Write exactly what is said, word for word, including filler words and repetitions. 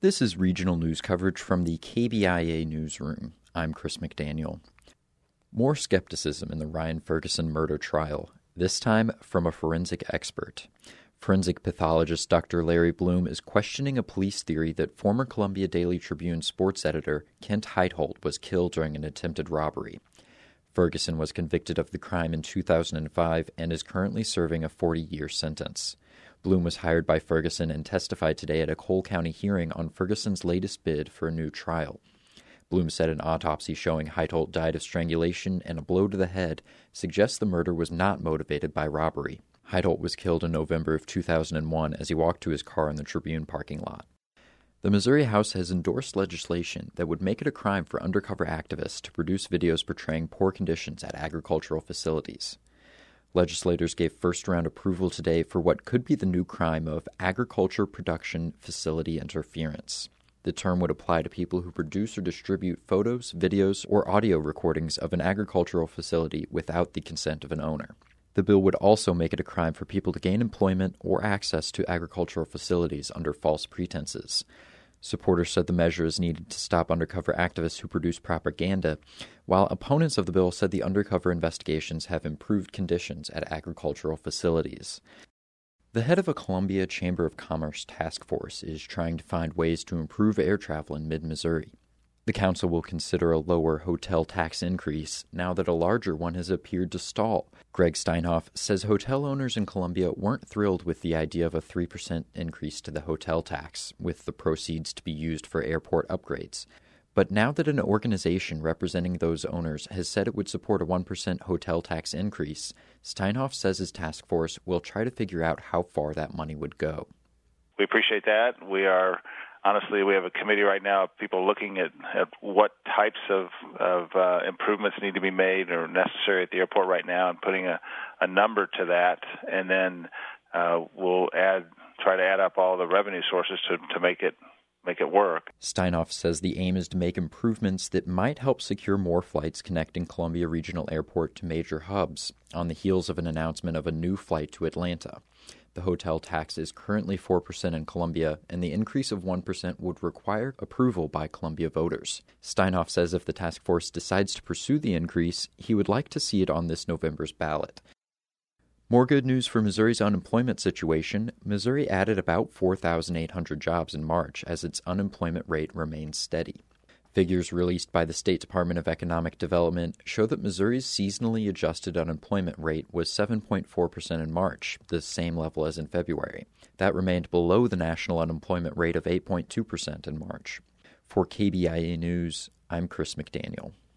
This is regional news coverage from the K B I A newsroom. I'm Chris McDaniel. More skepticism in the Ryan Ferguson murder trial, this time from a forensic expert. Forensic pathologist Doctor Larry Bloom is questioning a police theory that former Columbia Daily Tribune sports editor Kent Heitholt was killed during an attempted robbery. Ferguson was convicted of the crime in two thousand five and is currently serving a forty-year sentence. Bloom was hired by Ferguson and testified today at a Cole County hearing on Ferguson's latest bid for a new trial. Bloom said an autopsy showing Heitholt died of strangulation and a blow to the head suggests the murder was not motivated by robbery. Heitholt was killed in November of two thousand one as he walked to his car in the Tribune parking lot. The Missouri House has endorsed legislation that would make it a crime for undercover activists to produce videos portraying poor conditions at agricultural facilities. Legislators gave first-round approval today for what could be the new crime of agriculture production facility interference. The term would apply to people who produce or distribute photos, videos, or audio recordings of an agricultural facility without the consent of an owner. The bill would also make it a crime for people to gain employment or access to agricultural facilities under false pretenses. Supporters said the measure is needed to stop undercover activists who produce propaganda, while opponents of the bill said the undercover investigations have improved conditions at agricultural facilities. The head of a Columbia Chamber of Commerce task force is trying to find ways to improve air travel in mid-Missouri. The council will consider a lower hotel tax increase now that a larger one has appeared to stall. Greg Steinhoff says hotel owners in Columbia weren't thrilled with the idea of a three percent increase to the hotel tax, with the proceeds to be used for airport upgrades. But now that an organization representing those owners has said it would support a one percent hotel tax increase, Steinhoff says his task force will try to figure out how far that money would go. We appreciate that. We are... Honestly, we have a committee right now of people looking at, at what types of, of uh, improvements need to be made or necessary at the airport right now and putting a, a number to that. And then uh, we'll add, try to add up all the revenue sources to, to make it make it work. Steinhoff says the aim is to make improvements that might help secure more flights connecting Columbia Regional Airport to major hubs, on the heels of an announcement of a new flight to Atlanta. The hotel tax is currently four percent in Columbia, and the increase of one percent would require approval by Columbia voters. Steinhoff says if the task force decides to pursue the increase, he would like to see it on this November's ballot. More good news for Missouri's unemployment situation. Missouri added about four thousand eight hundred jobs in March as its unemployment rate remains steady. Figures released by the State Department of Economic Development show that Missouri's seasonally adjusted unemployment rate was seven point four percent in March, the same level as in February. That remained below the national unemployment rate of eight point two percent in March. For K B I A News, I'm Chris McDaniel.